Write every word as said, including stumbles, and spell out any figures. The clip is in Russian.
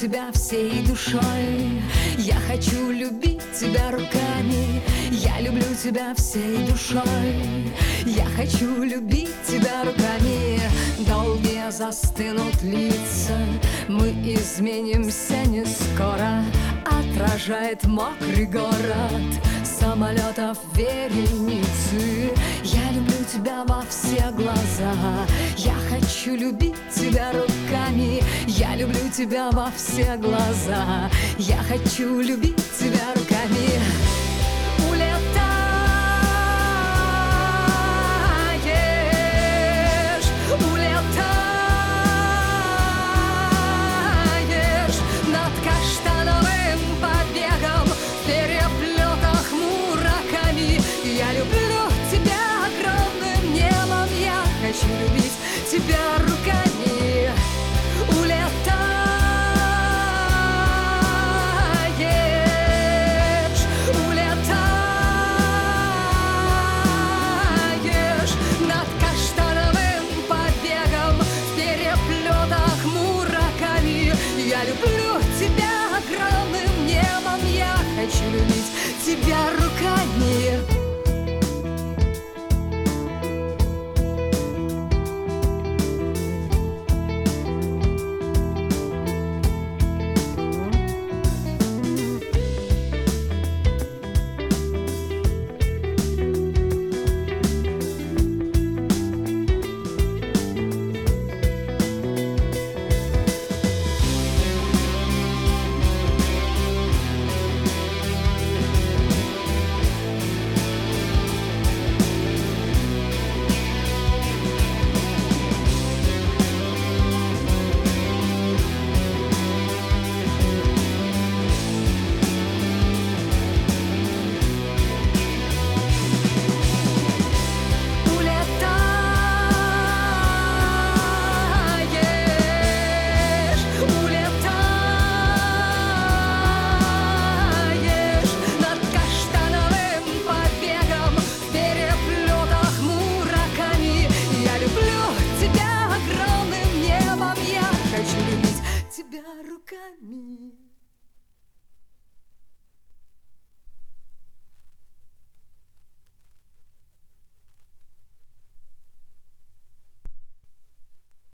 тебя всей душой. Я хочу любить тебя руками. Я люблю тебя всей душой. Я хочу любить тебя руками. Долгие застынут лица, мы изменимся не скоро. Отражает мокрый город самолетов вереницы. Я люблю тебя во все глаза. Я хочу любить тебя руками. Я люблю тебя во все глаза. Я хочу любить тебя руками. Улетаешь, улетаешь над каштановым побегом в переплетах мураками. Я люблю тебя огромным небом. Я хочу любить тебя